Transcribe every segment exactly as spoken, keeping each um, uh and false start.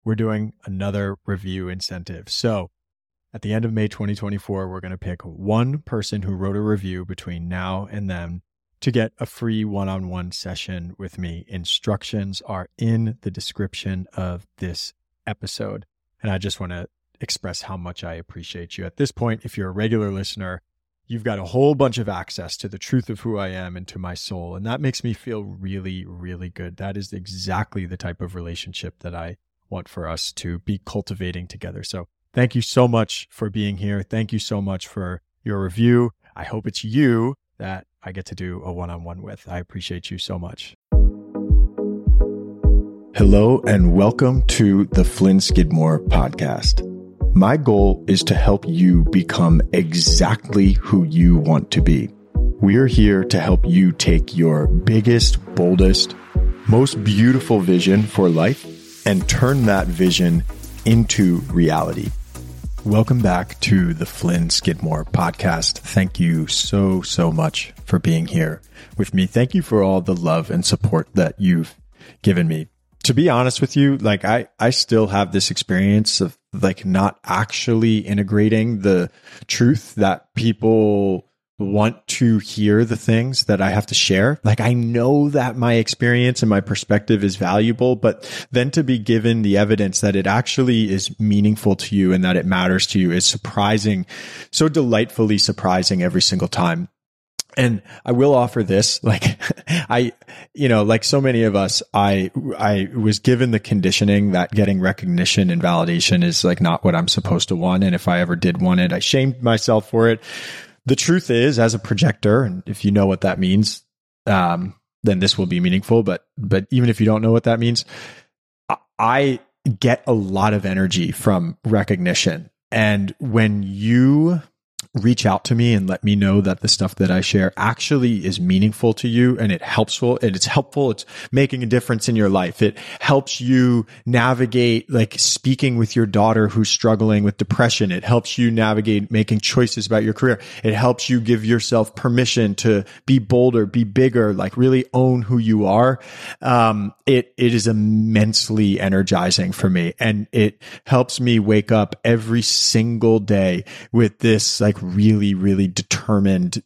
we're doing another review incentive. So at the end of May twenty twenty-four, we're going to pick one person who wrote a review between now and then to get a free one-on-one session with me. Instructions are in the description of this episode. And I just want to express how much I appreciate you. At this point, if you're a regular listener, you've got a whole bunch of access to the truth of who I am and to my soul. And that makes me feel really, really good. That is exactly the type of relationship that I want for us to be cultivating together. So thank you so much for being here. Thank you so much for your review. I hope it's you that I get to do a one-on-one with. I appreciate you so much. Hello and welcome to the Flynn Skidmore podcast. My goal is to help you become exactly who you want to be. We're here to help you take your biggest, boldest, most beautiful vision for life and turn that vision into reality. Welcome back to the Flynn Skidmore podcast. Thank you so, so much for being here with me. Thank you for all the love and support that you've given me. To be honest with you, like I, I still have this experience of like not actually integrating the truth that people want to hear, the things that I have to share. Like I know that my experience and my perspective is valuable, but then to be given the evidence that it actually is meaningful to you and that it matters to you is surprising, so delightfully surprising every single time. And I will offer this, like I, you know, like so many of us, I, I was given the conditioning that getting recognition and validation is like not what I'm supposed to want. And if I ever did want it, I shamed myself for it. The truth is, as a projector, and if you know what that means, um, then this will be meaningful. But, but even if you don't know what that means, I get a lot of energy from recognition. And when you reach out to me and let me know that the stuff that I share actually is meaningful to you and it helpful and it's helpful. It's making a difference in your life. It helps you navigate like speaking with your daughter who's struggling with depression. It helps you navigate making choices about your career. It helps you give yourself permission to be bolder, be bigger, like really own who you are. Um, it, it is immensely energizing for me, and it helps me wake up every single day with this like really, really determined,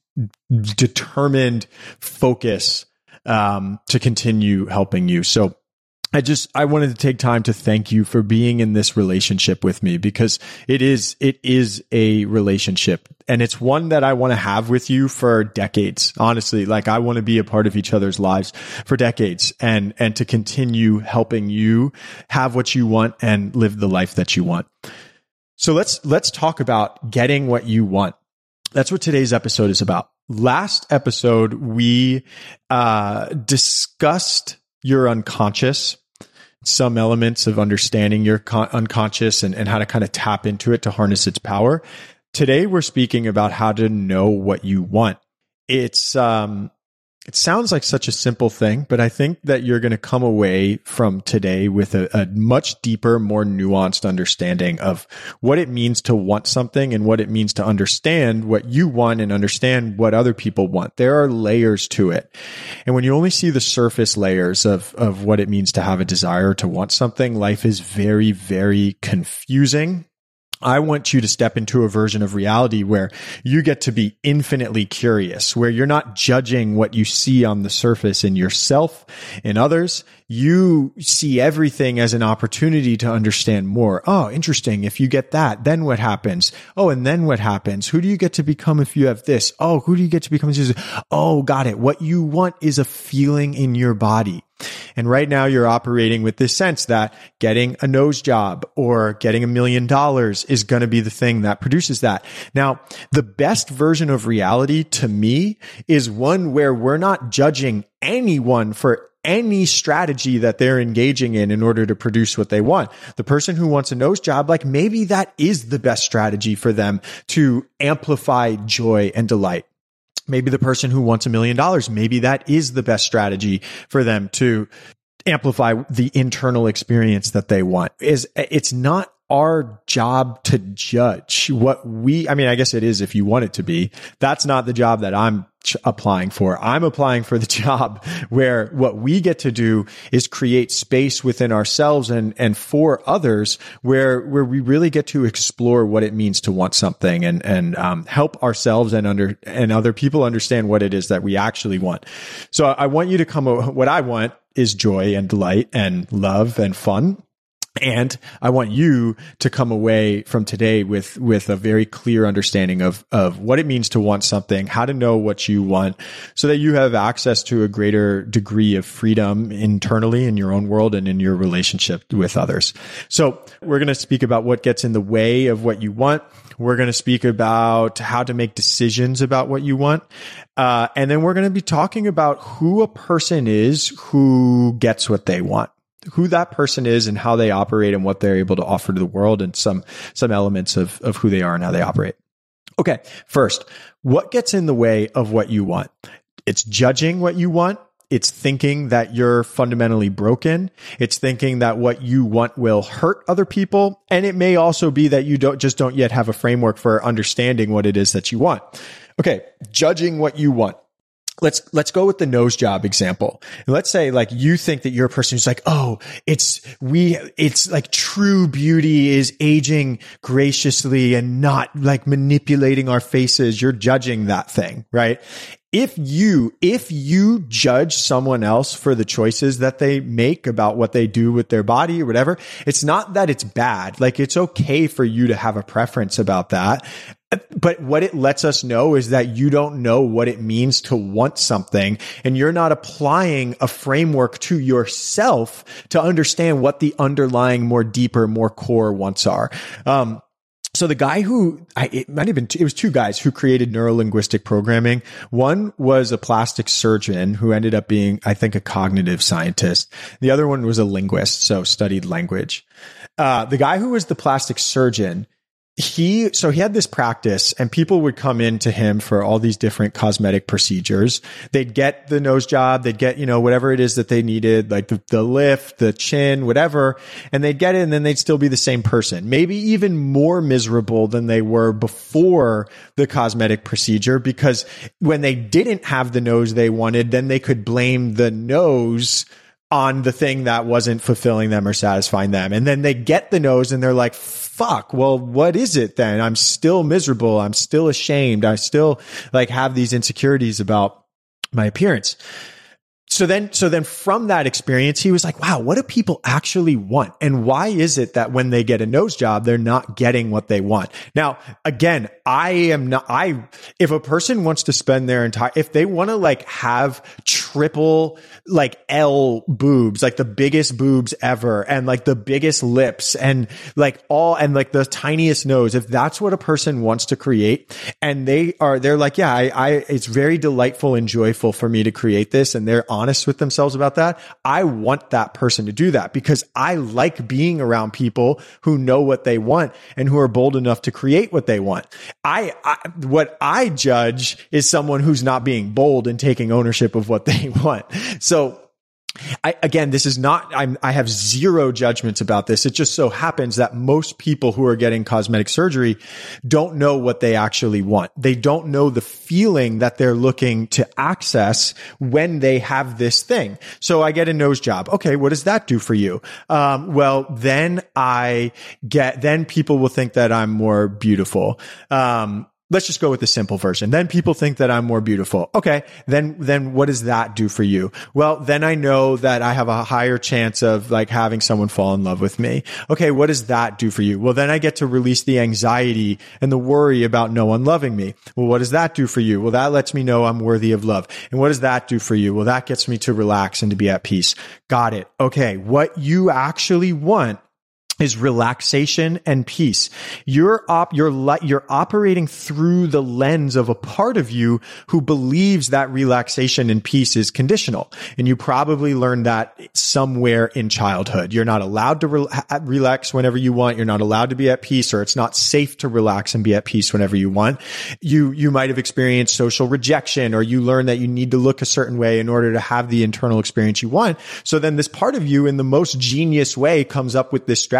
determined focus, um, to continue helping you. So I just, I wanted to take time to thank you for being in this relationship with me, because it is, it is a relationship, and it's one that I want to have with you for decades. Honestly, like I want to be a part of each other's lives for decades, and, and to continue helping you have what you want and live the life that you want. So let's, let's talk about getting what you want. That's what today's episode is about. Last episode, we, uh, discussed your unconscious, some elements of understanding your con- unconscious and, and how to kind of tap into it to harness its power. Today, we're speaking about how to know what you want. It's, um, it sounds like such a simple thing, but I think that you're going to come away from today with a, a much deeper, more nuanced understanding of what it means to want something and what it means to understand what you want and understand what other people want. There are layers to it. And when you only see the surface layers of, of what it means to have a desire to want something, life is very, very confusing. I want you to step into a version of reality where you get to be infinitely curious, where you're not judging what you see on the surface in yourself and others. You see everything as an opportunity to understand more. Oh, interesting. If you get that, then what happens? Oh, and then what happens? Who do you get to become if you have this? Oh, who do you get to become? Oh, got it. What you want is a feeling in your body. And right now you're operating with this sense that getting a nose job or getting a million dollars is going to be the thing that produces that. Now, the best version of reality to me is one where we're not judging anyone for any strategy that they're engaging in in order to produce what they want. The person who wants a nose job, like maybe that is the best strategy for them to amplify joy and delight. Maybe the person who wants a million dollars, maybe that is the best strategy for them to amplify the internal experience that they want. Is it's not our job to judge what we, I mean, I guess it is if you want it to be. That's not the job that I'm ch- applying for. I'm applying for the job where what we get to do is create space within ourselves and, and for others where, where we really get to explore what it means to want something and, and, um, help ourselves and under, and other people understand what it is that we actually want. So I want you to come, what I want is joy and delight and love and fun. And I want you to come away from today with, with a very clear understanding of, of what it means to want something, how to know what you want so that you have access to a greater degree of freedom internally in your own world and in your relationship with others. So we're going to speak about what gets in the way of what you want. We're going to speak about how to make decisions about what you want. Uh, and then we're going to be talking about who a person is who gets what they want. Who that person is and how they operate and what they're able to offer to the world and some, some elements of, of who they are and how they operate. Okay. First, what gets in the way of what you want? It's judging what you want. It's thinking that you're fundamentally broken. It's thinking that what you want will hurt other people. And it may also be that you don't, just don't yet have a framework for understanding what it is that you want. Okay. Judging what you want. Let's, let's go with the nose job example. And let's say like you think that you're a person who's like, oh, it's, we, it's like true beauty is aging graciously and not like manipulating our faces. You're judging that thing, right? If you, if you judge someone else for the choices that they make about what they do with their body or whatever, it's not that it's bad. Like it's okay for you to have a preference about that. But what it lets us know is that you don't know what it means to want something and you're not applying a framework to yourself to understand what the underlying more deeper, more core wants are. Um, So the guy who, I, it might have been, it was two guys who created neurolinguistic programming. One was a plastic surgeon who ended up being, I think, a cognitive scientist. The other one was a linguist, so studied language. Uh, the guy who was the plastic surgeon, He, so he had this practice and people would come in to him for all these different cosmetic procedures. They'd get the nose job. They'd get, you know, whatever it is that they needed, like the, the lift, the chin, whatever. And they'd get it and then they'd still be the same person, maybe even more miserable than they were before the cosmetic procedure, because when they didn't have the nose they wanted, then they could blame the nose on the thing that wasn't fulfilling them or satisfying them. And then they get the nose and they're like, fuck, well, what is it then? I'm still miserable. I'm still ashamed. I still like have these insecurities about my appearance. So then, so then from that experience, he was like, wow, what do people actually want? And why is it that when they get a nose job, they're not getting what they want? Now, again, I am not, I, if a person wants to spend their entire, if they want to like have triple, like L boobs, like the biggest boobs ever and like the biggest lips and like all, and like the tiniest nose, if that's what a person wants to create and they are, they're like, yeah, I, I, it's very delightful and joyful for me to create this. And they're honest with themselves about that. I want that person to do that because I like being around people who know what they want and who are bold enough to create what they want. I, I what I judge is someone who's not being bold and taking ownership of what they want. So I, again, this is not, I'm, I have zero judgments about this. It just so happens that most people who are getting cosmetic surgery don't know what they actually want. They don't know the feeling that they're looking to access when they have this thing. So I get a nose job. Okay. What does that do for you? Um, well, then I get, then people will think that I'm more beautiful. Um, Let's just go with the simple version. Then people think that I'm more beautiful. Okay. Then, then what does that do for you? Well, then I know that I have a higher chance of like having someone fall in love with me. Okay. What does that do for you? Well, then I get to release the anxiety and the worry about no one loving me. Well, what does that do for you? Well, that lets me know I'm worthy of love. And what does that do for you? Well, that gets me to relax and to be at peace. Got it. Okay. What you actually want is relaxation and peace. You're op, you're, you're operating through the lens of a part of you who believes that relaxation and peace is conditional. And you probably learned that somewhere in childhood. You're not allowed to re- relax whenever you want. You're not allowed to be at peace, or it's not safe to relax and be at peace whenever you want. You, you might have experienced social rejection, or you learn that you need to look a certain way in order to have the internal experience you want. So then this part of you in the most genius way comes up with this strategy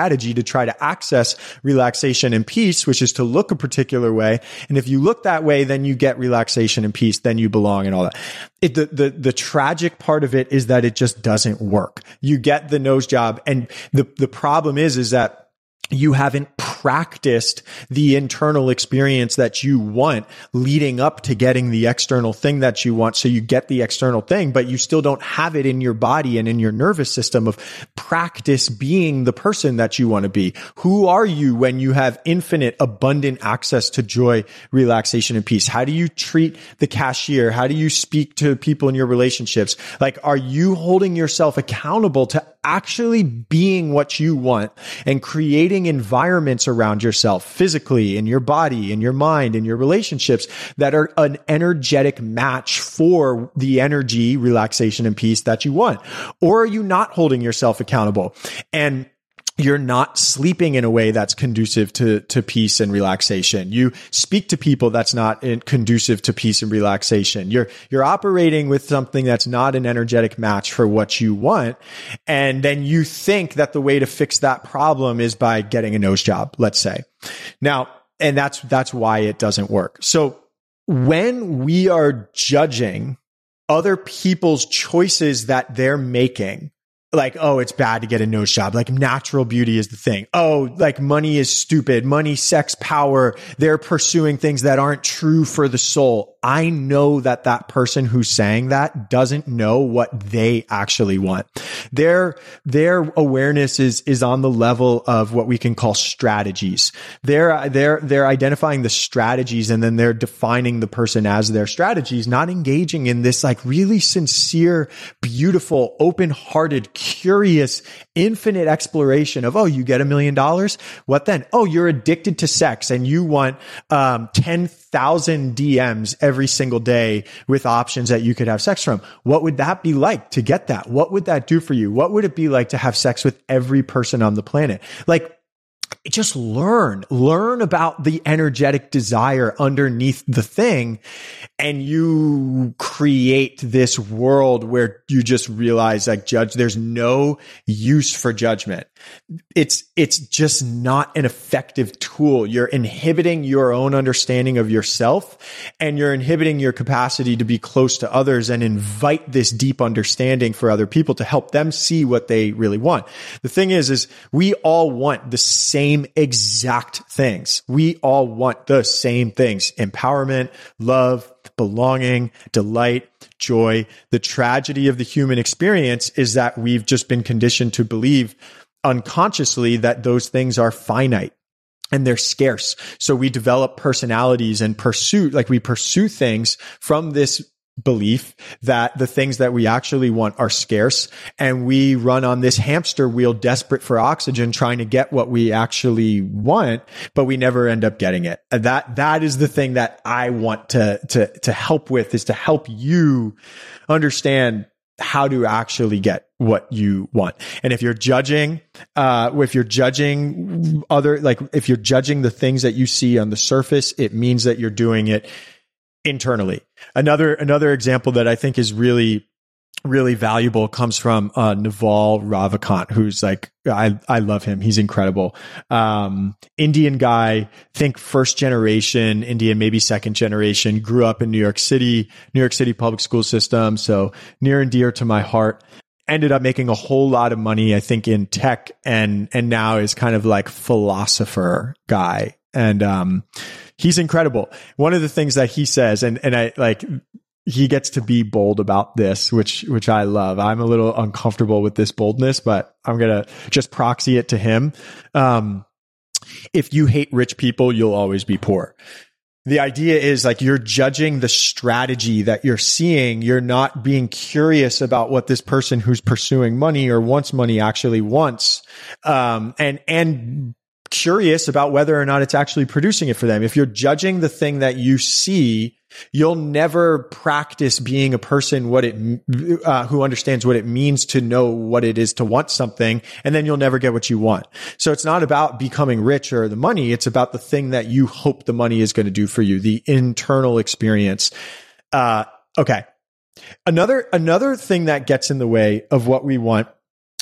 strategy to try to access relaxation and peace, which is to look a particular way. And if you look that way, then you get relaxation and peace, then you belong and all that. It, the, the, the tragic part of it is that it just doesn't work. You get the nose job. And the, the problem is, is that you haven't practiced the internal experience that you want leading up to getting the external thing that you want. So you get the external thing, but you still don't have it in your body and in your nervous system of practice being the person that you want to be. Who are you when you have infinite, abundant access to joy, relaxation, and peace? How do you treat the cashier? How do you speak to people in your relationships? Like, are you holding yourself accountable to actually being what you want and creating environments around yourself physically in your body, in your mind, in your relationships that are an energetic match for the energy, relaxation, and peace that you want? Or are you not holding yourself accountable? And you're not sleeping in a way that's conducive to, to peace and relaxation. You speak to people that's not in, conducive to peace and relaxation. You're, you're operating with something that's not an energetic match for what you want. And then you think that the way to fix that problem is by getting a nose job, let's say. Now, and that's, that's why it doesn't work. So when we are judging other people's choices that they're making, like, oh, it's bad to get a nose job. Like, natural beauty is the thing. Oh, like, money is stupid. Money, sex, power. They're pursuing things that aren't true for the soul. I know that that person who's saying that doesn't know what they actually want. Their, their awareness is, is on the level of what we can call strategies. They're, they're, they're identifying the strategies and then they're defining the person as their strategies, not engaging in this like really sincere, beautiful, open-hearted, curious, infinite exploration of, oh, you get a million dollars? What then? Oh, you're addicted to sex and you want, um, ten thousand D Ms every single day with options that you could have sex from. What would that be like to get that? What would that do for you? What would it be like to have sex with every person on the planet? Like, just learn, learn about the energetic desire underneath the thing. And you create this world where you just realize like judge, there's no use for judgment. It's, it's just not an effective tool. You're inhibiting your own understanding of yourself and you're inhibiting your capacity to be close to others and invite this deep understanding for other people to help them see what they really want. The thing is, is we all want the same exact things. We all want the same things: empowerment, love, belonging, delight, joy. The tragedy of the human experience is that we've just been conditioned to believe unconsciously that those things are finite and they're scarce. So we develop personalities and pursue, like we pursue things from this belief that the things that we actually want are scarce, and we run on this hamster wheel desperate for oxygen trying to get what we actually want, but we never end up getting it. And that that is the thing that I want to to to help with, is to help you understand how to actually get what you want. And if you're judging, uh, if you're judging other, like if you're judging the things that you see on the surface, it means that you're doing it internally. Another, another example that I think is really, really valuable comes from, uh, Naval Ravikant, who's like, I, I love him. He's incredible. Um, Indian guy, think first generation Indian, maybe second generation, grew up in New York City, New York City public school system. So near and dear to my heart. Ended up making a whole lot of money, I think, in tech, and, and now is kind of like philosopher guy. And, um, he's incredible. One of the things that he says, and, and I like, he gets to be bold about this, which, which I love. I'm a little uncomfortable with this boldness, but I'm going to just proxy it to him. Um, if you hate rich people, you'll always be poor. The idea is like you're judging the strategy that you're seeing. You're not being curious about what this person who's pursuing money or wants money actually wants. Um, and, and, curious about whether or not it's actually producing it for them. If you're judging the thing that you see, you'll never practice being a person what it uh, who understands what it means to know what it is to want something, and then you'll never get what you want. So it's not about becoming rich or the money. It's about the thing that you hope the money is going to do for you, the internal experience. Uh, okay. Another, another thing that gets in the way of what we want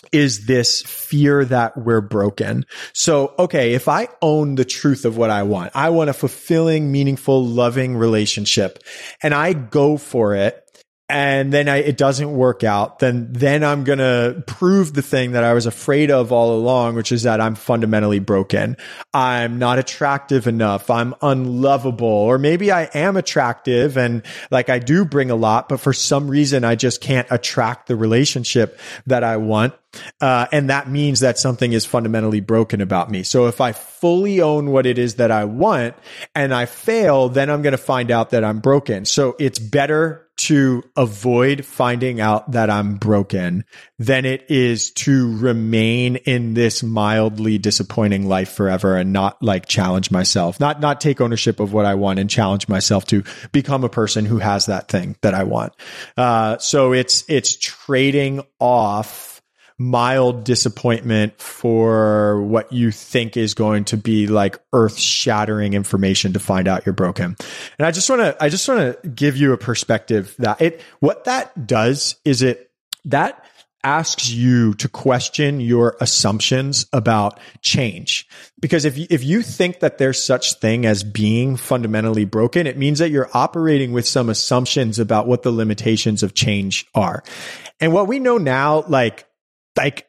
is this fear that we're broken. So, okay, if I own the truth of what I want, I want a fulfilling, meaningful, loving relationship, and I go for it, and then I, it doesn't work out, then, then I'm going to prove the thing that I was afraid of all along, which is that I'm fundamentally broken. I'm not attractive enough. I'm unlovable. Or maybe I am attractive and like I do bring a lot, but for some reason I just can't attract the relationship that I want. Uh, and that means that something is fundamentally broken about me. So if I fully own what it is that I want and I fail, then I'm going to find out that I'm broken. So it's better to avoid finding out that I'm broken than it is to remain in this mildly disappointing life forever and not like challenge myself, not, not take ownership of what I want and challenge myself to become a person who has that thing that I want. Uh, so it's, it's trading off mild disappointment for what you think is going to be like earth shattering information to find out you're broken. And I just want to, I just want to give you a perspective that it, what that does is it, that asks you to question your assumptions about change. Because if you, if you think that there's such thing as being fundamentally broken, it means that you're operating with some assumptions about what the limitations of change are. And what we know now, like, Like,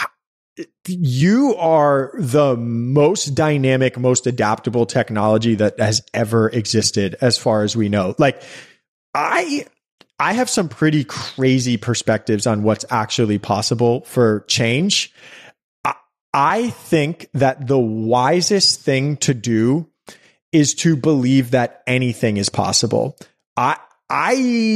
you are the most dynamic, most adaptable technology that has ever existed, as far as we know. Like, I, I have some pretty crazy perspectives on what's actually possible for change. I, I think that the wisest thing to do is to believe that anything is possible. I, I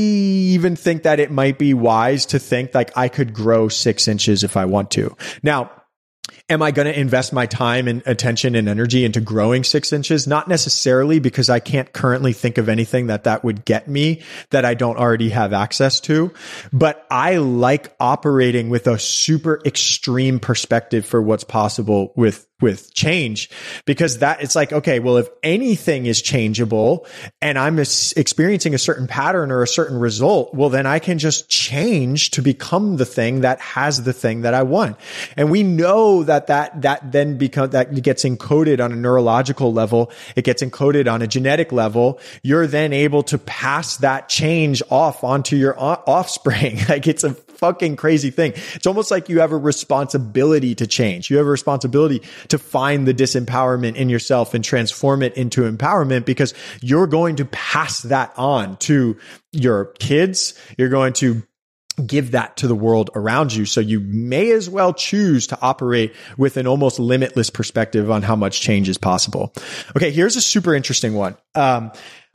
even think that it might be wise to think like I could grow six inches if I want to. Now, am I going to invest my time and attention and energy into growing six inches? Not necessarily, because I can't currently think of anything that that would get me that I don't already have access to. But I like operating with a super extreme perspective for what's possible with with change, because that it's like, okay, well, if anything is changeable and I'm experiencing a certain pattern or a certain result, well, then I can just change to become the thing that has the thing that I want. And we know that that, that then become, that gets encoded on a neurological level. It gets encoded on a genetic level. You're then able to pass that change off onto your offspring. Like, it's a fucking crazy thing. It's almost like you have a responsibility to change. You have a responsibility to find the disempowerment in yourself and transform it into empowerment, because you're going to pass that on to your kids. You're going to give that to the world around you. So you may as well choose to operate with an almost limitless perspective on how much change is possible. Okay, here's a super interesting one. Um,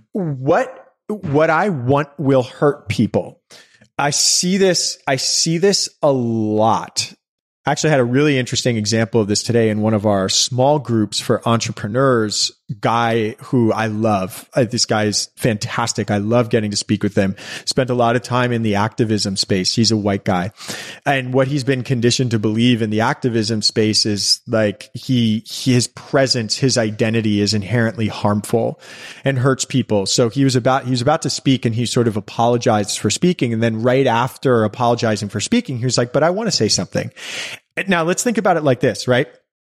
what, what I want will hurt people. I see this, I see this a lot. I actually had a really interesting example of this today in one of our small groups for entrepreneurs. Guy who I love. Uh, this guy is fantastic. I love getting to speak with him. Spent a lot of time in the activism space. He's a white guy. And what he's been conditioned to believe in the activism space is like he, his presence, his identity is inherently harmful and hurts people. So he was about, he was about to speak and he sort of apologized for speaking. And then right after apologizing for speaking, he was like, but I want to say something. Now let's think about it like this, right?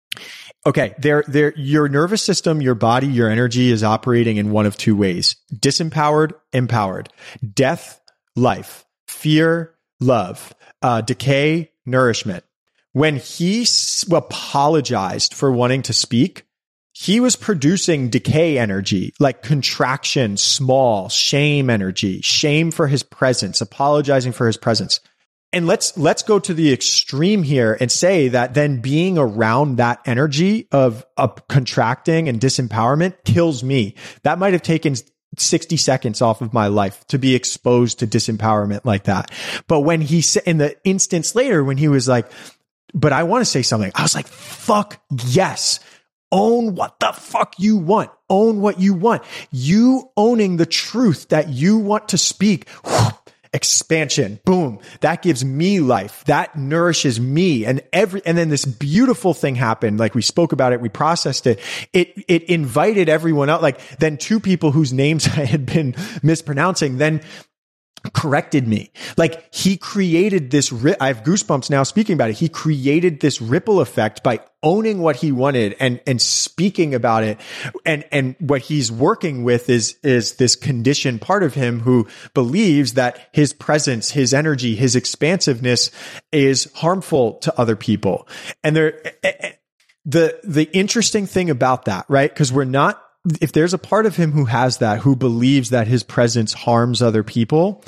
Okay, there, there, your nervous system, your body, your energy is operating in one of two ways: disempowered, empowered, death, life, fear, love, uh, decay, nourishment. When he s- apologized for wanting to speak, he was producing decay energy, like contraction, small, shame energy, shame for his presence, apologizing for his presence. And let's, let's go to the extreme here and say that then being around that energy of, of contracting and disempowerment kills me. That might have taken sixty seconds off of my life to be exposed to disempowerment like that. But when he said, in the instance later, when he was like, but I want to say something, I was like, fuck yes. Own what the fuck you want. Own what you want. You owning the truth that you want to speak. Whew, expansion. Boom. That gives me life. That nourishes me. And every, and then this beautiful thing happened. Like, we spoke about it. We processed it. It, it invited everyone out. Like, then two people whose names I had been mispronouncing, then corrected me. Like he created this, ri- I have goosebumps now speaking about it. He created this ripple effect by owning what he wanted and, and speaking about it. And, and what he's working with is, is this conditioned part of him who believes that his presence, his energy, his expansiveness is harmful to other people. And there, the, the interesting thing about that, right? Because we're not, if there's a part of him who has that, who believes that his presence harms other people,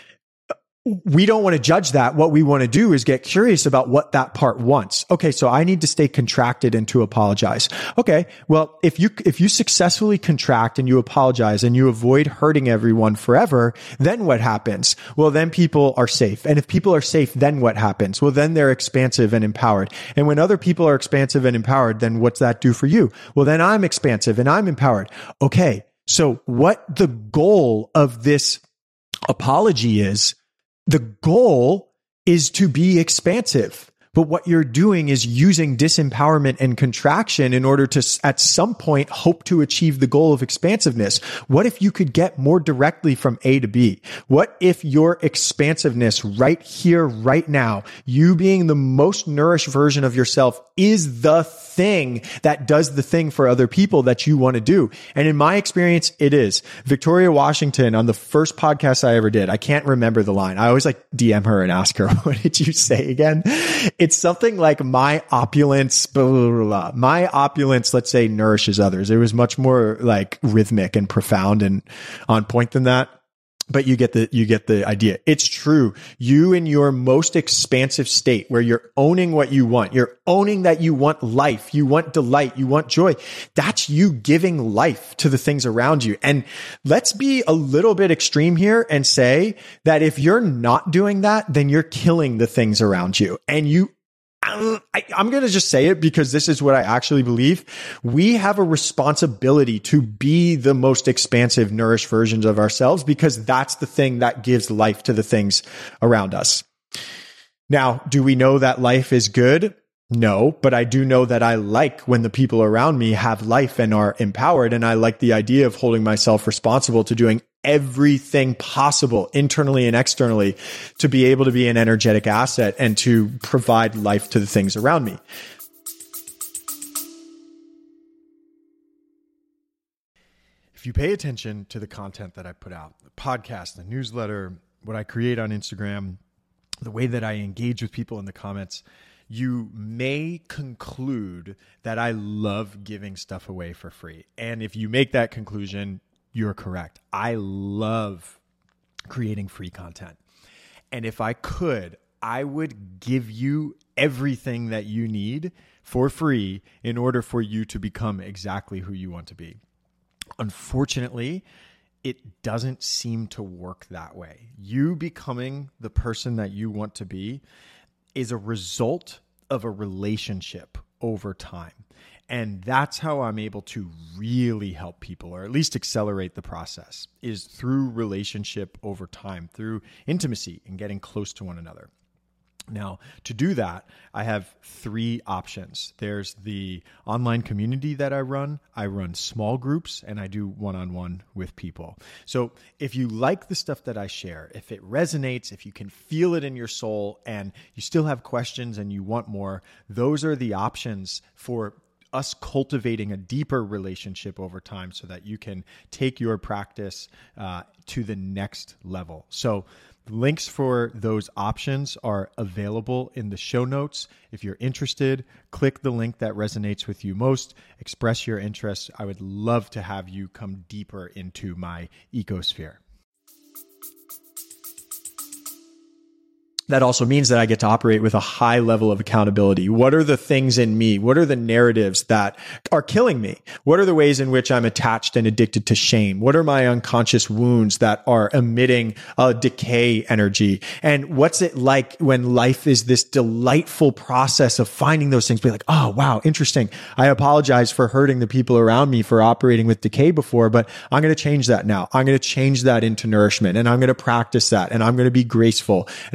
we don't want to judge that. What we want to do is get curious about what that part wants. Okay, so I need to stay contracted and to apologize. Okay, well, if you if you successfully contract and you apologize and you avoid hurting everyone forever, then what happens? Well, then people are safe. And if people are safe, then what happens? Well, then they're expansive and empowered. And when other people are expansive and empowered, then what's that do for you? Well, then I'm expansive and I'm empowered. Okay, so what the goal of this apology is, the goal is to be expansive. But what you're doing is using disempowerment and contraction in order to, at some point, hope to achieve the goal of expansiveness. What if you could get more directly from A to B? What if your expansiveness right here, right now, you being the most nourished version of yourself is the thing that does the thing for other people that you want to do? And in my experience, it is. Victoria Washington, on the first podcast I ever did, I can't remember the line. I always like D M her and ask her, what did you say again? It's something like my opulence, blah, blah, blah, blah. My opulence, let's say, nourishes others. It was much more like rhythmic and profound and on point than that. But you get the, you get the idea. It's true. You in your most expansive state where you're owning what you want, you're owning that you want life, you want delight, you want joy. That's you giving life to the things around you. And let's be a little bit extreme here and say that if you're not doing that, then you're killing the things around you. And you I, I'm going to just say it because this is what I actually believe. We have a responsibility to be the most expansive, nourished versions of ourselves because that's the thing that gives life to the things around us. Now, do we know that life is good? No, but I do know that I like when the people around me have life and are empowered. And I like the idea of holding myself responsible to doing everything possible internally and externally to be able to be an energetic asset and to provide life to the things around me. If you pay attention to the content that I put out, the podcast, the newsletter, what I create on Instagram, the way that I engage with people in the comments, you may conclude that I love giving stuff away for free. And if you make that conclusion, you're correct. I love creating free content. And if I could, I would give you everything that you need for free in order for you to become exactly who you want to be. Unfortunately, it doesn't seem to work that way. You becoming the person that you want to be is a result of a relationship over time. And that's how I'm able to really help people, or at least accelerate the process, is through relationship over time, through intimacy and getting close to one another. Now, to do that, I have three options. There's the online community that I run. I run small groups and I do one-on-one with people. So if you like the stuff that I share, if it resonates, if you can feel it in your soul and you still have questions and you want more, those are the options for us cultivating a deeper relationship over time so that you can take your practice uh, to the next level. So links for those options are available in the show notes. If you're interested, click the link that resonates with you most, express your interest. I would love to have you come deeper into my ecosphere. That also means that I get to operate with a high level of accountability. What are the things in me? What are the narratives that are killing me? What are the ways in which I'm attached and addicted to shame? What are my unconscious wounds that are emitting a decay energy? And what's it like when life is this delightful process of finding those things? Be like, oh, wow, interesting. I apologize for hurting the people around me for operating with decay before, but I'm going to change that now. I'm going to change that into nourishment and I'm going to practice that and I'm going to be graceful and I'm going to be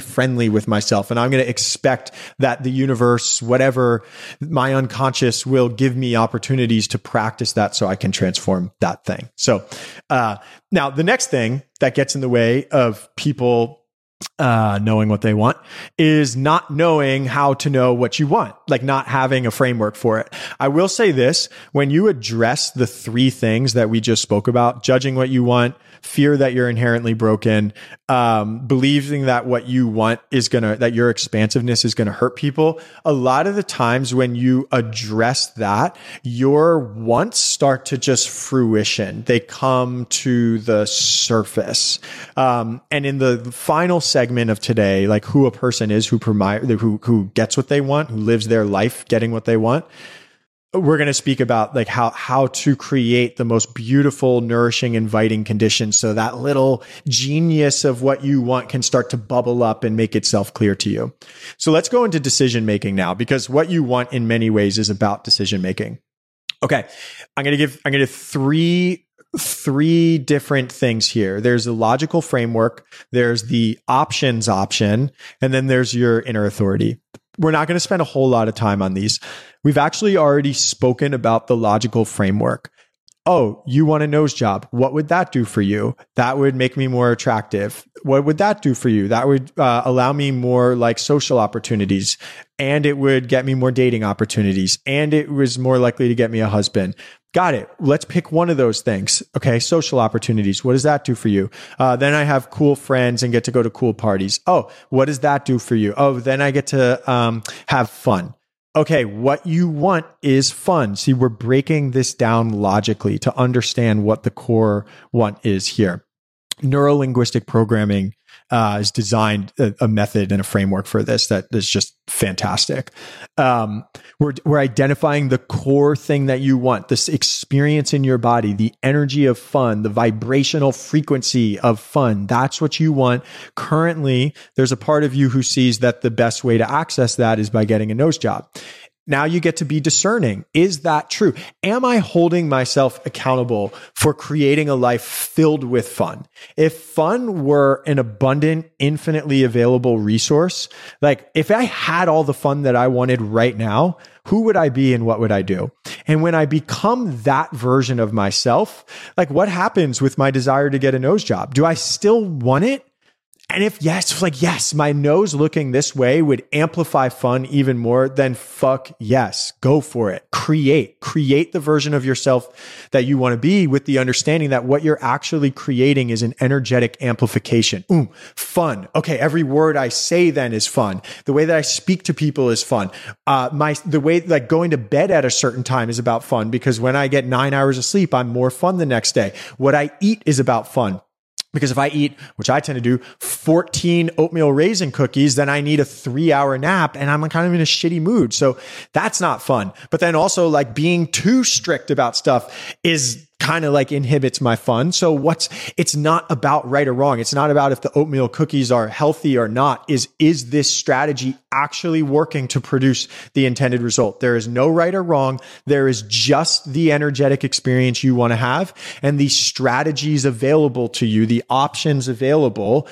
friendly with myself. And I'm going to expect that the universe, whatever, my unconscious will give me opportunities to practice that so I can transform that thing. So, uh, now the next thing that gets in the way of people uh, knowing what they want is not knowing how to know what you want, like not having a framework for it. I will say this, when you address the three things that we just spoke about, judging what you want, fear that you're inherently broken, um, believing that what you want is going to, that your expansiveness is going to hurt people. A lot of the times when you address that, your wants start to just fruition. They come to the surface. Um, and in the final segment of today, like who a person is, who, promi- who, who gets what they want, who lives their life getting what they want, we're going to speak about like how, how to create the most beautiful, nourishing, inviting conditions so that little genius of what you want can start to bubble up and make itself clear to you. So let's go into decision making now, because what you want in many ways is about decision making. Okay. I'm going to give, I'm going to give three three different things here. There's a logical framework, there's the options option, and then there's your inner authority. We're not going to spend a whole lot of time on these. We've actually already spoken about the logical framework. Oh, you want a nose job. What would that do for you? That would make me more attractive. What would that do for you? That would uh, allow me more like social opportunities, and it would get me more dating opportunities, and it was more likely to get me a husband. Got it. Let's pick one of those things. Okay. Social opportunities. What does that do for you? Uh, then I have cool friends and get to go to cool parties. Oh, what does that do for you? Oh, then I get to um, have fun. Okay. What you want is fun. See, we're breaking this down logically to understand what the core want is here. Neuro-linguistic programming uh, has designed a, a method and a framework for this that is just fantastic. Um, we're, we're identifying the core thing that you want, this experience in your body, the energy of fun, the vibrational frequency of fun. That's what you want. Currently, there's a part of you who sees that the best way to access that is by getting a nose job. Now you get to be discerning. Is that true? Am I holding myself accountable for creating a life filled with fun? If fun were an abundant, infinitely available resource, like if I had all the fun that I wanted right now, who would I be and what would I do? And when I become that version of myself, like what happens with my desire to get a nose job? Do I still want it? And if yes, like, yes, my nose looking this way would amplify fun even more, then fuck yes, go for it. Create, create the version of yourself that you want to be with the understanding that what you're actually creating is an energetic amplification. Ooh, fun. Okay. Every word I say then is fun. The way that I speak to people is fun. Uh, my, the way like going to bed at a certain time is about fun because when I get nine hours of sleep, I'm more fun the next day. What I eat is about fun. Because if I eat, which I tend to do, fourteen oatmeal raisin cookies, then I need a three hour nap and I'm kind of in a shitty mood. So that's not fun. But then also like being too strict about stuff is kind of like inhibits my fun. So what's, it's not about right or wrong. It's not about if the oatmeal cookies are healthy or not. Is, is this strategy actually working to produce the intended result? There is no right or wrong. There is just the energetic experience you want to have and the strategies available to you, the options available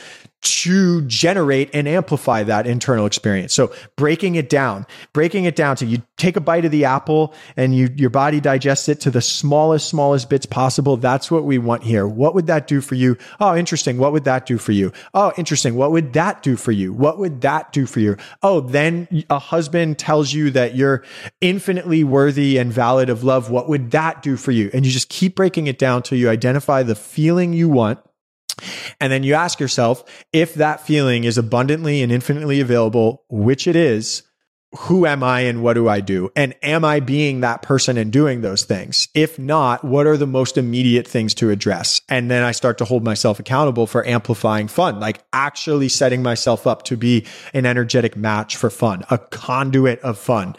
to generate and amplify that internal experience. So breaking it down, breaking it down to you take a bite of the apple and you, your body digests it to the smallest, smallest bits possible. That's what we want here. What would that do for you? Oh, interesting. What would that do for you? Oh, interesting. What would that do for you? What would that do for you? Oh, then a husband tells you that you're infinitely worthy and valid of love. What would that do for you? And you just keep breaking it down till you identify the feeling you want. And then you ask yourself, if that feeling is abundantly and infinitely available, which it is, who am I and what do I do? And am I being that person and doing those things? If not, what are the most immediate things to address? And then I start to hold myself accountable for amplifying fun, like actually setting myself up to be an energetic match for fun, a conduit of fun.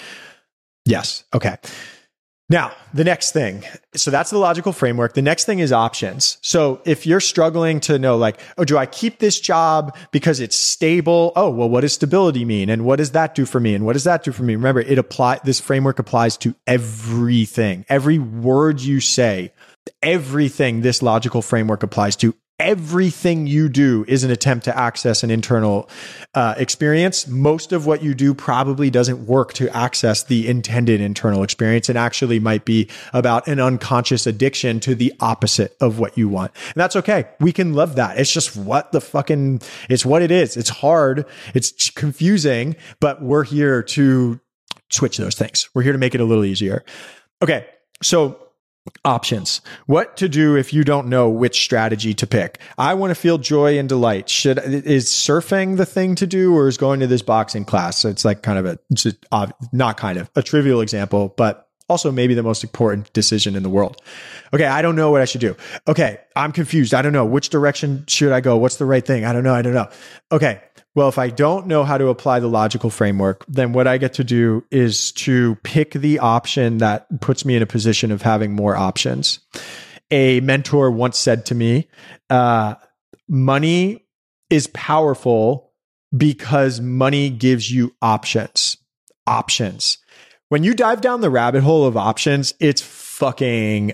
Yes. Okay. Now, the next thing, so that's the logical framework. The next thing is options. So if you're struggling to know like, oh, do I keep this job because it's stable? Oh, well, what does stability mean? And what does that do for me? And what does that do for me? Remember, it apply, this framework applies to everything. Every word you say, everything this logical framework applies to, everything you do is an attempt to access an internal uh, experience, most of what you do probably doesn't work to access the intended internal experience and actually might be about an unconscious addiction to the opposite of what you want. And that's okay. We can love that. It's just what the fucking, it's what it is. It's hard. It's confusing, but we're here to switch those things. We're here to make it a little easier. Okay. So options. What to do if you don't know which strategy to pick. I want to feel joy and delight. Should is surfing the thing to do, or is going to this boxing class? So it's like kind of a, it's a not kind of a trivial example, but also maybe the most important decision in the world. Okay, I don't know what I should do. Okay, I'm confused. I don't know. Which direction should I go? What's the right thing? I don't know. I don't know. Okay. Well, if I don't know how to apply the logical framework, then what I get to do is to pick the option that puts me in a position of having more options. A mentor once said to me, uh, money is powerful because money gives you options. Options. When you dive down the rabbit hole of options, it's fucking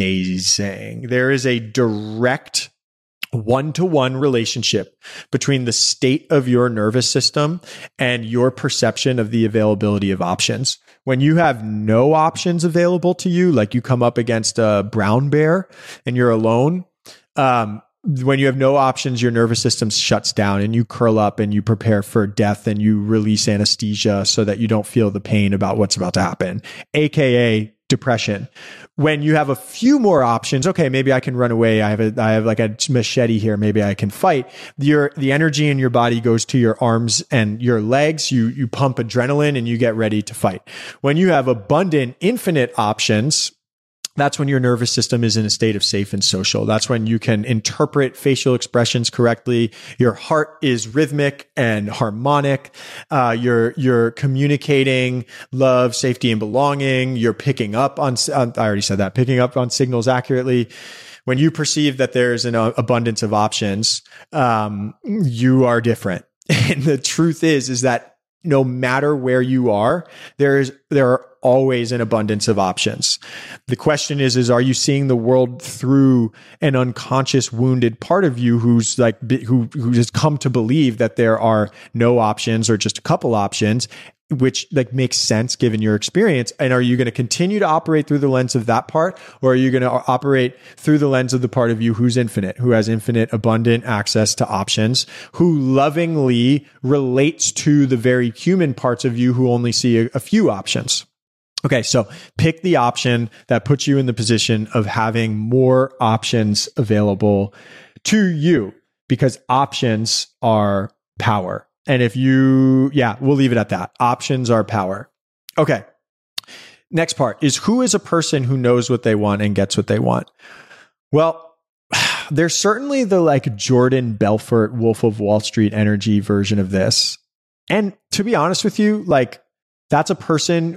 amazing. There is a direct one-to-one relationship between the state of your nervous system and your perception of the availability of options. When you have no options available to you, like you come up against a brown bear and you're alone, um, when you have no options, your nervous system shuts down and you curl up and you prepare for death and you release anesthesia so that you don't feel the pain about what's about to happen, A K A depression. When you have a few more options, okay, maybe I can run away. I have a, I have like a machete here. Maybe I can fight. Your, the energy in your body goes to your arms and your legs. You, you pump adrenaline and you get ready to fight. When you have abundant, infinite options, that's when your nervous system is in a state of safe and social. That's when you can interpret facial expressions correctly. Your heart is rhythmic and harmonic. Uh, you're, you're communicating love, safety, and belonging. You're picking up on, uh, I already said that, picking up on signals accurately. When you perceive that there's an uh, abundance of options, um, you are different. And the truth is, is that no matter where you are, there is, there are always an abundance of options. The question is, is are you seeing the world through an unconscious wounded part of you who's like, who, who has come to believe that there are no options or just a couple options, which like makes sense given your experience? And are you going to continue to operate through the lens of that part? Or are you going to operate through the lens of the part of you who's infinite, who has infinite, abundant access to options, who lovingly relates to the very human parts of you who only see a, a few options? Okay, so pick the option that puts you in the position of having more options available to you, because options are power. And if you, yeah, we'll leave it at that. Options are power. Okay. Next part is, who is a person who knows what they want and gets what they want? Well, there's certainly the like Jordan Belfort, Wolf of Wall Street energy version of this. And to be honest with you, like, that's a person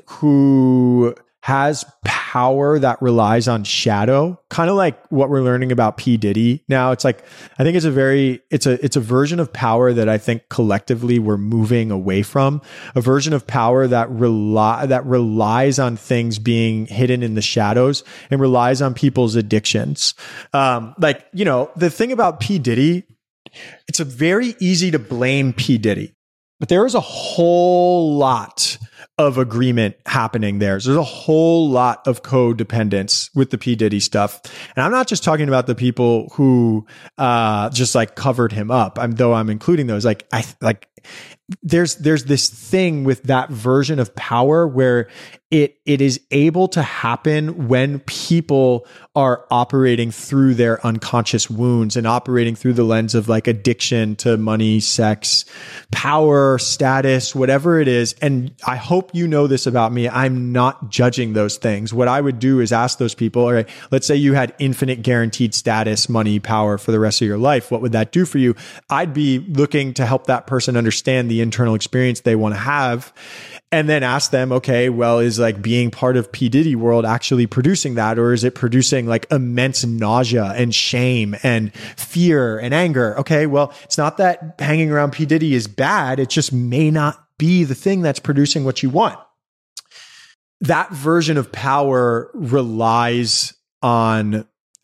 who has power that relies on shadow, kind of like what we're learning about P. Diddy now. It's like, I think it's a very, it's a, it's a version of power that I think collectively we're moving away from, a version of power that rely, that relies on things being hidden in the shadows and relies on people's addictions. Um, like, you know, the thing about P. Diddy, it's a very easy to blame P. Diddy, but there is a whole lot of agreement happening there. So there's a whole lot of codependence with the P. Diddy stuff. And I'm not just talking about the people who uh, just like covered him up. I'm, though I'm including those. Like, I like there's there's this thing with that version of power where it it is able to happen when people are operating through their unconscious wounds and operating through the lens of like addiction to money, sex, power, status, whatever it is. And I hope you know this about me. I'm not judging those things. What I would do is ask those people, all right, let's say you had infinite guaranteed status, money, power for the rest of your life. What would that do for you? I'd be looking to help that person understand the internal experience they want to have, and then ask them, okay, well, is like being part of P. Diddy world actually producing that? Or is it producing like immense nausea and shame and fear and anger? Okay, well, it's not that hanging around P. Diddy is bad. It just may not be the thing that's producing what you want. That version of power relies on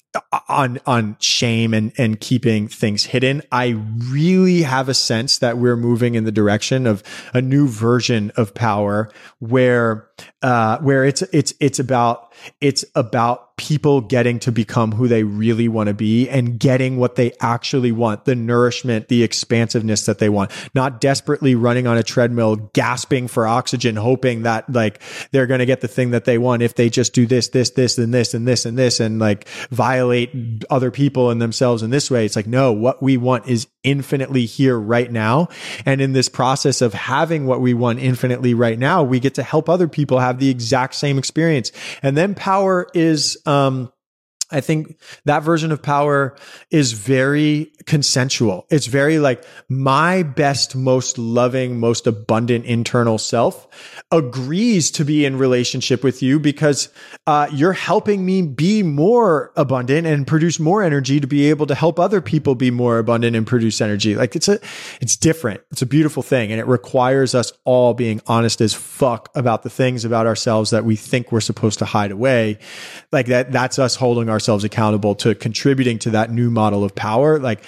on, on shame and, and keeping things hidden. I really have a sense that we're moving in the direction of a new version of power where, uh, where it's, it's, it's about, it's about people getting to become who they really want to be and getting what they actually want, the nourishment, the expansiveness that they want, not desperately running on a treadmill, gasping for oxygen, hoping that like they're going to get the thing that they want if they just do this, this, this, and this, and this, and this, and like violate other people and themselves in this way. It's like, no, what we want is infinitely here right now. And in this process of having what we want infinitely right now, we get to help other people have the exact same experience. And then power is, um, I think that version of power is very consensual. It's very like my best, most loving, most abundant internal self agrees to be in relationship with you because uh, you're helping me be more abundant and produce more energy to be able to help other people be more abundant and produce energy. Like it's a, it's different. It's a beautiful thing. And it requires us all being honest as fuck about the things about ourselves that we think we're supposed to hide away. Like that, that's us holding ourselves accountable to contributing to that new model of power. Like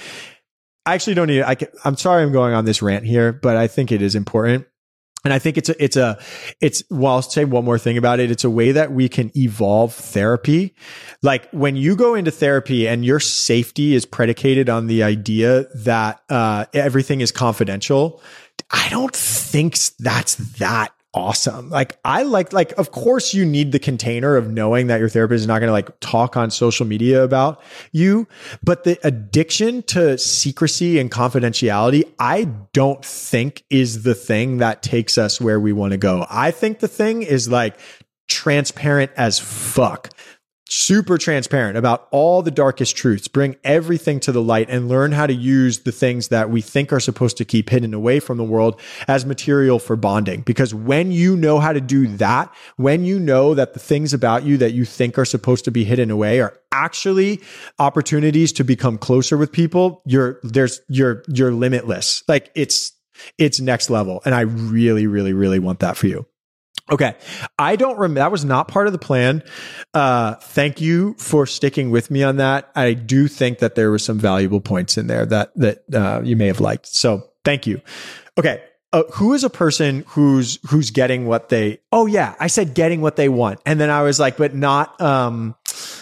I actually don't need, I can, I'm sorry I'm going on this rant here, but I think it is important. And I think it's a, it's a, it's, well, I'll say one more thing about it. It's a way that we can evolve therapy. Like when you go into therapy and your safety is predicated on the idea that, uh, everything is confidential, I don't think that's that awesome. Like I like, like, of course you need the container of knowing that your therapist is not going to like talk on social media about you, but the addiction to secrecy and confidentiality, I don't think is the thing that takes us where we want to go. I think the thing is like transparent as fuck. Super transparent about all the darkest truths, bring everything to the light and learn how to use the things that we think are supposed to keep hidden away from the world as material for bonding. Because when you know how to do that, when you know that the things about you that you think are supposed to be hidden away are actually opportunities to become closer with people, you're, there's, you're, you're limitless. Like it's, it's next level. And I really, really, really want that for you. Okay. I don't remember. That was not part of the plan. Uh, thank you for sticking with me on that. I do think that there were some valuable points in there that, that, uh, you may have liked. So thank you. Okay. Uh, who is a person who's, who's getting what they, oh yeah, I said getting what they want. And then I was like, but not, um,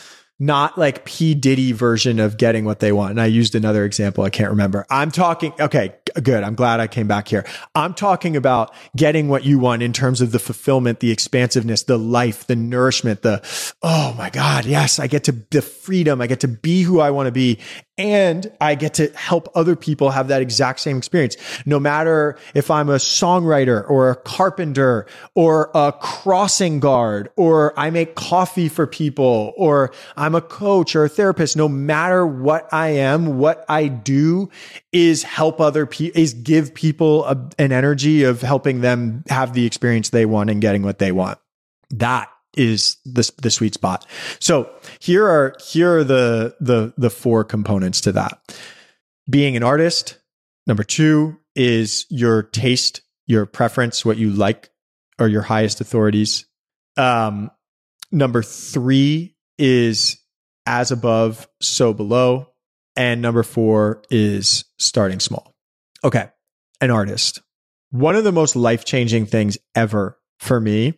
not like P. Diddy version of getting what they want. And I used another example. I can't remember. I'm talking, okay, good. I'm glad I came back here. I'm talking about getting what you want in terms of the fulfillment, the expansiveness, the life, the nourishment, the, oh my God, yes, I get to the freedom. I get to be who I want to be. And I get to help other people have that exact same experience. No matter if I'm a songwriter or a carpenter or a crossing guard, or I make coffee for people, or I'm a coach or a therapist, no matter what I am, what I do is help other people, is give people a, an energy of helping them have the experience they want and getting what they want. That is the, the sweet spot. So here are, here are the, the, the four components to that. Being an artist. Number two is your taste, your preference, what you like are your highest authorities. Um, number three is as above, so below. And number four is starting small. Okay. An artist. One of the most life-changing things ever for me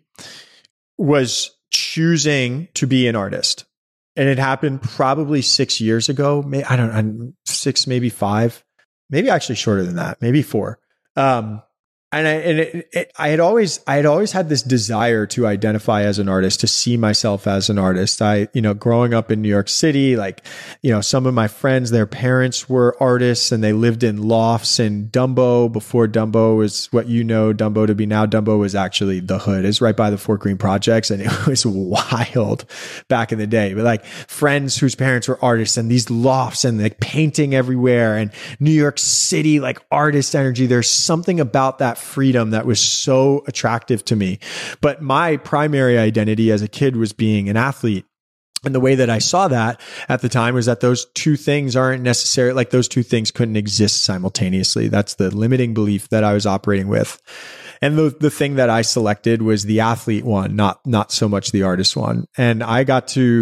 was choosing to be an artist. And it happened probably six years ago. Maybe, I don't know, six, maybe five, maybe actually shorter than that, maybe four. Um, And I, and it, it, I had always, I had always had this desire to identify as an artist, to see myself as an artist. I, you know, growing up in New York City, like, you know, some of my friends, their parents were artists and they lived in lofts in Dumbo before Dumbo was what you know Dumbo to be now. Dumbo was actually the hood. It's right by the Fort Greene projects. And it was wild back in the day, but like friends whose parents were artists and these lofts and like painting everywhere and New York City, like artist energy. There's something about that freedom that was so attractive to me. But my primary identity as a kid was being an athlete. And the way that I saw that at the time was that those two things aren't necessary, like those two things couldn't exist simultaneously. That's the limiting belief that I was operating with. And the, the thing that I selected was the athlete one, not, not so much the artist one. And I got to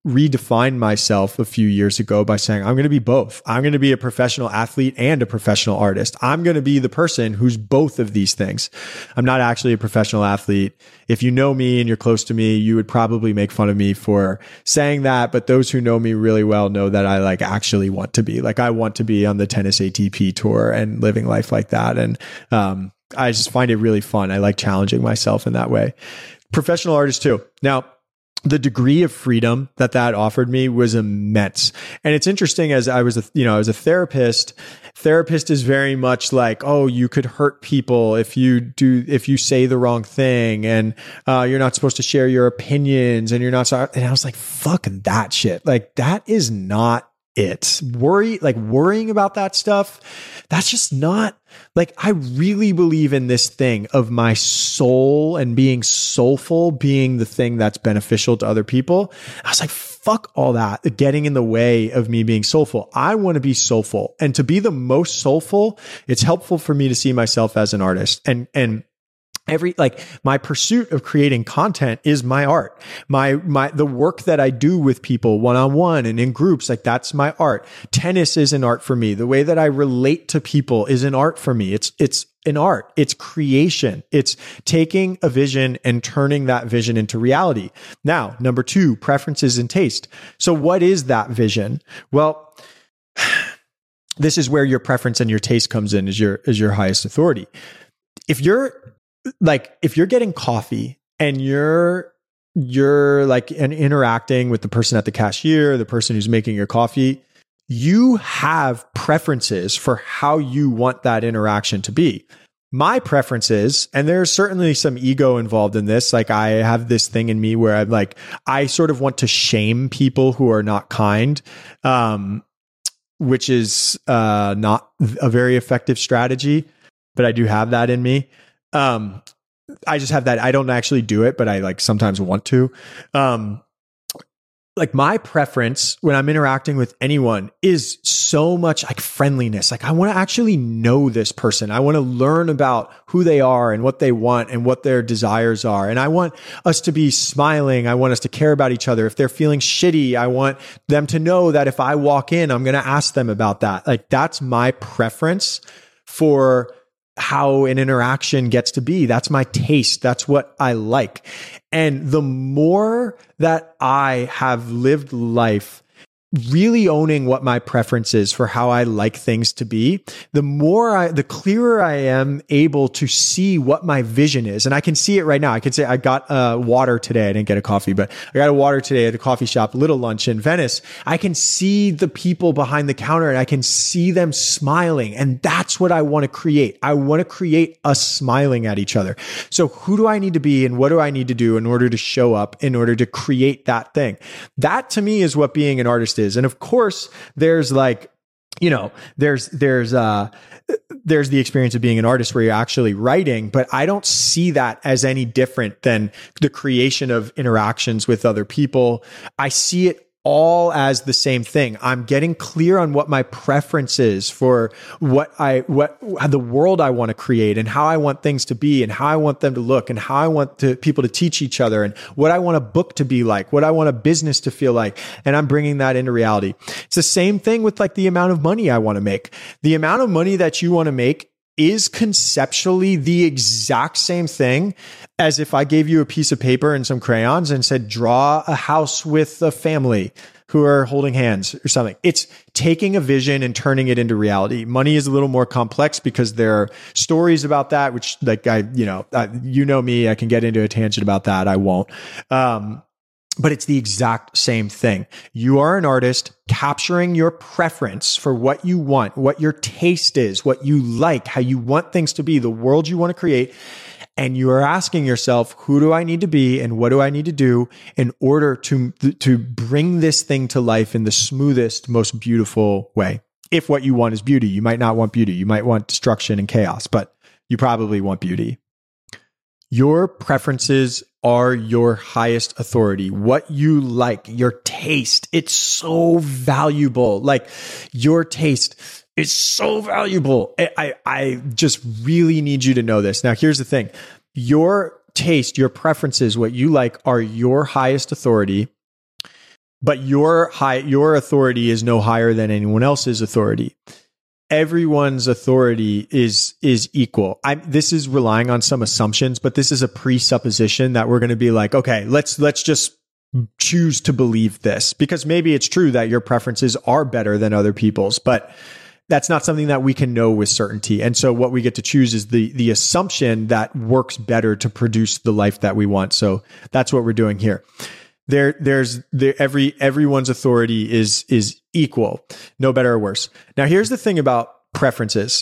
redefined myself a few years ago by saying, I'm going to be both. I'm going to be a professional athlete and a professional artist. I'm going to be the person who's both of these things. I'm not actually a professional athlete. If you know me and you're close to me, you would probably make fun of me for saying that. But those who know me really well know that I like actually want to be like, I want to be on the tennis A T P tour and living life like that. And, um, I just find it really fun. I like challenging myself in that way. Professional artist too. Now, the degree of freedom that that offered me was immense. And it's interesting, as I was a, you know, I was a therapist. Therapist is very much like, oh, you could hurt people if you do, if you say the wrong thing, and uh, you're not supposed to share your opinions, and you're not. And I was like, fuck that shit. Like, that is not it. Worry, like worrying about that stuff, that's just not, like, I really believe in this thing of my soul and being soulful being the thing that's beneficial to other people. I was like, fuck all that getting in the way of me being soulful. I want to be soulful, and to be the most soulful, it's helpful for me to see myself as an artist. And, and, Every, like, my pursuit of creating content is my art. My, my, the work that I do with people one-on-one and in groups, like, that's my art. Tennis is an art for me. The way that I relate to people is an art for me. It's, it's an art. It's creation. It's taking a vision and turning that vision into reality. Now, number two, preferences and taste. So what is that vision? Well, this is where your preference and your taste comes in as your, as your highest authority. If you're, like, if you're getting coffee and you're, you're like and interacting with the person at the cashier, the person who's making your coffee, you have preferences for how you want that interaction to be. My preferences, and there's certainly some ego involved in this. Like, I have this thing in me where I'm like, I sort of want to shame people who are not kind, um, which is uh, not a very effective strategy, but I do have that in me. Um, I just have that. I don't actually do it, but I like sometimes want to. Um, like, my preference when I'm interacting with anyone is so much like friendliness. Like, I want to actually know this person. I want to learn about who they are and what they want and what their desires are. And I want us to be smiling. I want us to care about each other. If they're feeling shitty, I want them to know that if I walk in, I'm going to ask them about that. Like, that's my preference for how an interaction gets to be. That's my taste. That's what I like. And the more that I have lived life really owning what my preference is for how I like things to be, the more I, the clearer I am able to see what my vision is. And I can see it right now. I can say I got uh, water today. I didn't get a coffee, but I got a water today at a coffee shop, Little Lunch in Venice. I can see the people behind the counter and I can see them smiling. And that's what I want to create. I want to create us smiling at each other. So who do I need to be and what do I need to do in order to show up, in order to create that thing? That to me is what being an artist is. And of course, there's like, you know, there's, there's, uh, there's the experience of being an artist where you're actually writing, but I don't see that as any different than the creation of interactions with other people. I see it all as the same thing. I'm getting clear on what my preference is for what I, what the world I want to create and how I want things to be and how I want them to look and how I want to, people to teach each other and what I want a book to be like, what I want a business to feel like. And I'm bringing that into reality. It's the same thing with like the amount of money I want to make. The amount of money that you want to make is conceptually the exact same thing as if I gave you a piece of paper and some crayons and said, draw a house with a family who are holding hands or something. It's taking a vision and turning it into reality. Money is a little more complex because there are stories about that, which like I, you know, I, you know me, I can get into a tangent about that. I won't. Um, But it's the exact same thing. You are an artist capturing your preference for what you want, what your taste is, what you like, how you want things to be, the world you want to create. And you are asking yourself, who do I need to be and what do I need to do in order to, to bring this thing to life in the smoothest, most beautiful way? If what you want is beauty, you might not want beauty. You might want destruction and chaos, but you probably want beauty. Your preferences are your highest authority. What you like, your taste, it's so valuable. Like your taste is so valuable. I, I, I just really need you to know this. Now, here's the thing. Your taste, your preferences, what you like are your highest authority. but your high, your authority is no higher than anyone else's authority. Everyone's authority is, is equal. I, this is relying on some assumptions, but this is a presupposition that we're going to be like, okay, let's, let's just choose to believe this, because maybe it's true that your preferences are better than other people's, but that's not something that we can know with certainty. And so what we get to choose is the, the assumption that works better to produce the life that we want. So that's what we're doing here. There, there's there, every, everyone's authority is, is equal, no better or worse. Now, here's the thing about preferences.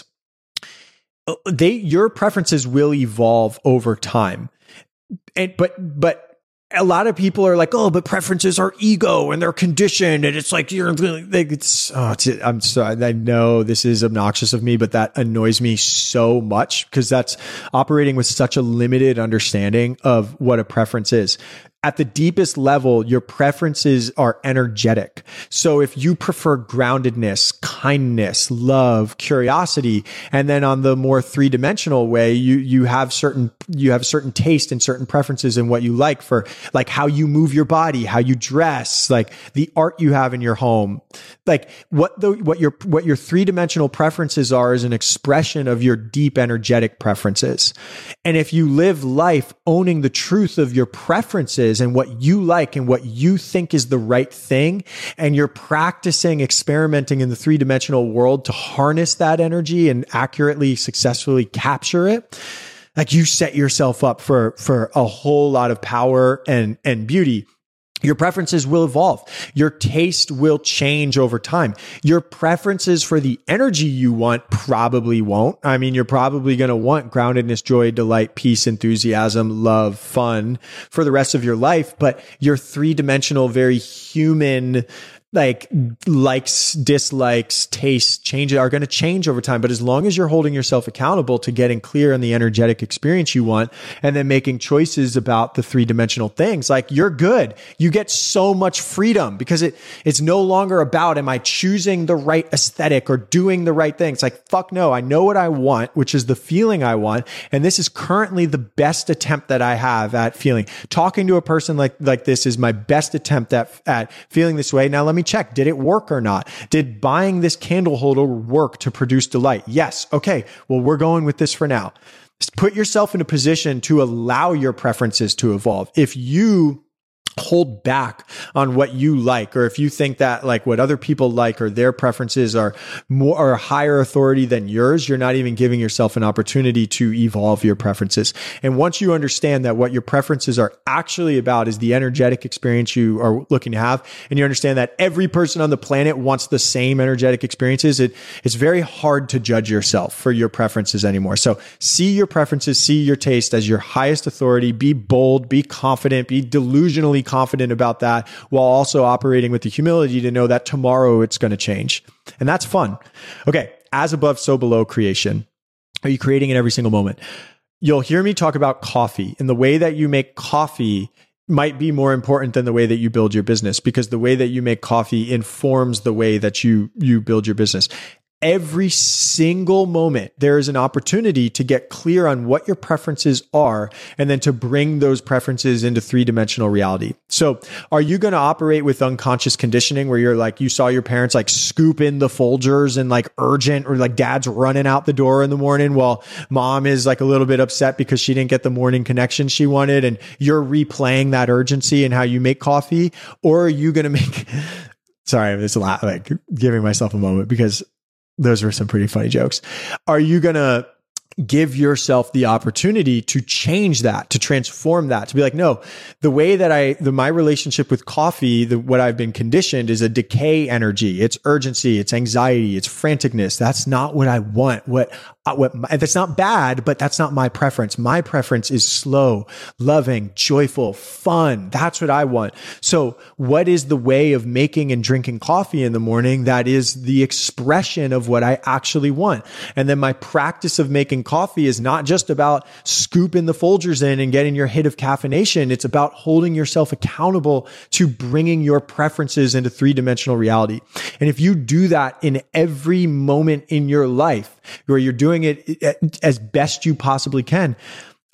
They, your preferences will evolve over time. And, but, but a lot of people are like, oh, but preferences are ego and they're conditioned. And it's like, you're like, it's, oh, it's, I'm sorry. I know this is obnoxious of me, but that annoys me so much because that's operating with such a limited understanding of what a preference is. At the deepest level, your preferences are energetic. So if you prefer groundedness, kindness, love, curiosity, and then on the more three-dimensional way, you you have certain you have certain taste and certain preferences in what you like for like how you move your body, how you dress, like the art you have in your home. Like what the what your what your three-dimensional preferences are is an expression of your deep energetic preferences. And if you live life owning the truth of your preferences and what you like and what you think is the right thing, and you're practicing experimenting in the three-dimensional world to harness that energy and accurately, successfully capture it, like you set yourself up for, for a whole lot of power and, and beauty. Your preferences will evolve. Your taste will change over time. Your preferences for the energy you want probably won't. I mean, you're probably going to want groundedness, joy, delight, peace, enthusiasm, love, fun for the rest of your life. But your three-dimensional, very human, like likes, dislikes, tastes, change are going to change over time. But as long as you're holding yourself accountable to getting clear on the energetic experience you want and then making choices about the three-dimensional things, like you're good. You get so much freedom because it it's no longer about, am I choosing the right aesthetic or doing the right thing? It's like, fuck no, I know what I want, which is the feeling I want. And this is currently the best attempt that I have at feeling. Talking to a person like, like this is my best attempt at, at feeling this way. Now let me check. Did it work or not? Did buying this candle holder work to produce delight? Yes. Okay. Well, we're going with this for now. Put yourself in a position to allow your preferences to evolve. If you hold back on what you like, or if you think that like what other people like or their preferences are more or higher authority than yours, you're not even giving yourself an opportunity to evolve your preferences. And once you understand that what your preferences are actually about is the energetic experience you are looking to have, and you understand that every person on the planet wants the same energetic experiences, it, it's very hard to judge yourself for your preferences anymore. So see your preferences, see your taste as your highest authority, be bold, be confident, be delusionally confident about that, while also operating with the humility to know that tomorrow it's going to change. And that's fun. Okay. As above, so below creation. Are you creating in every single moment? You'll hear me talk about coffee, and the way that you make coffee might be more important than the way that you build your business, because the way that you make coffee informs the way that you, you build your business. Every single moment, there is an opportunity to get clear on what your preferences are and then to bring those preferences into three-dimensional reality. So are you going to operate with unconscious conditioning where you're like, you saw your parents like scoop in the Folgers and like urgent, or like dad's running out the door in the morning while mom is like a little bit upset because she didn't get the morning connection she wanted, and you're replaying that urgency in how you make coffee? Or are you going to make, sorry, I'm just like giving myself a moment because those were some pretty funny jokes. Are you going to give yourself the opportunity to change that, to transform that, to be like, no, the way that I, the, my relationship with coffee, the, what I've been conditioned is a decay energy. It's urgency, it's anxiety, it's franticness. That's not what I want. What, what, that's not bad, but that's not my preference. My preference is slow, loving, joyful, fun. That's what I want. So what is the way of making and drinking coffee in the morning that is the expression of what I actually want? And then my practice of making coffee is not just about scooping the Folgers in and getting your hit of caffeination. It's about holding yourself accountable to bringing your preferences into three-dimensional reality. And if you do that in every moment in your life, where you're doing it as best you possibly can,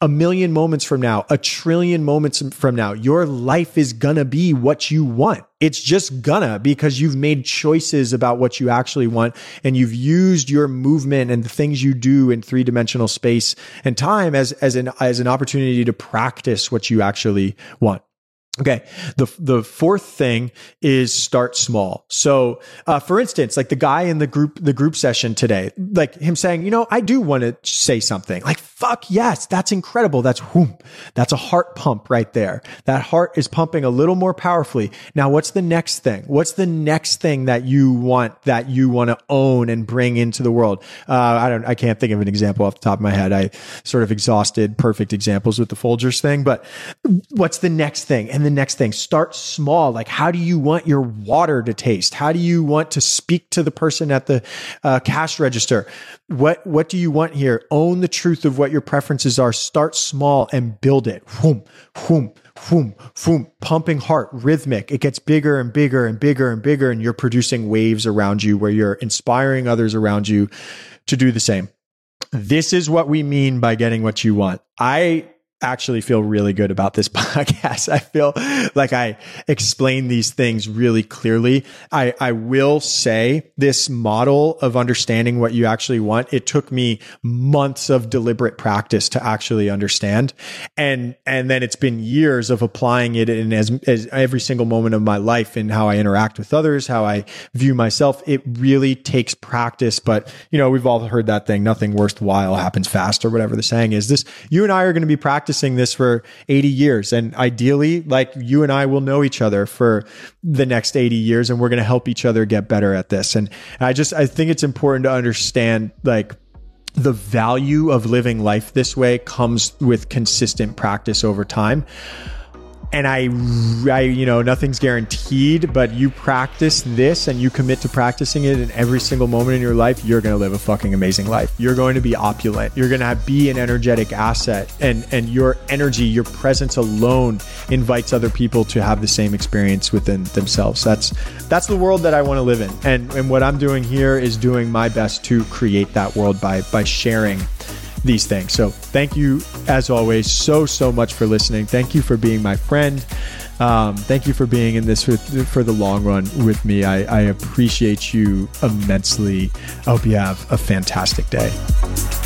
a million moments from now, a trillion moments from now, your life is gonna be what you want. It's just gonna, because you've made choices about what you actually want, and you've used your movement and the things you do in three-dimensional space and time as, as an, as an opportunity to practice what you actually want. Okay. The, the fourth thing is start small. So, uh, for instance, like the guy in the group, the group session today, like him saying, you know, I do want to say something. Like, fuck yes, that's incredible. That's whoom. That's a heart pump right there. That heart is pumping a little more powerfully. Now, what's the next thing? What's the next thing that you want, that you want to own and bring into the world? Uh, I don't, I can't think of an example off the top of my head. I sort of exhausted perfect examples with the Folgers thing, but what's the next thing? And the next thing, start small. Like, how do you want your water to taste? How do you want to speak to the person at the uh, cash register? What, what do you want here? Own the truth of what your preferences are. Start small and build it. Whoom, whoom, whoom, whoom. Pumping heart, rhythmic. It gets bigger and bigger and bigger and bigger, and you're producing waves around you where you're inspiring others around you to do the same. This is what we mean by getting what you want. I actually feel really good about this podcast. I feel like I explain these things really clearly. I, I will say this model of understanding what you actually want, it took me months of deliberate practice to actually understand. And, and then it's been years of applying it in as, as every single moment of my life, in how I interact with others, how I view myself. It really takes practice, but you know, we've all heard that thing, nothing worthwhile happens fast, or whatever the saying is. This, you and I are going to be practicing this for eighty years. And ideally, like, you and I will know each other for the next eighty years, and we're going to help each other get better at this. And I just, I think it's important to understand, like, the value of living life this way comes with consistent practice over time. And I, I, you know, nothing's guaranteed, but you practice this and you commit to practicing it in every single moment in your life, you're going to live a fucking amazing life. You're going to be opulent. You're going to be an energetic asset, and, and your energy, your presence alone invites other people to have the same experience within themselves. That's, that's the world that I want to live in. And, and what I'm doing here is doing my best to create that world by, by sharing these things. So thank you, as always, so, so much for listening. Thank you for being my friend. Um, thank you for being in this with, for the long run with me. I, I appreciate you immensely. I hope you have a fantastic day.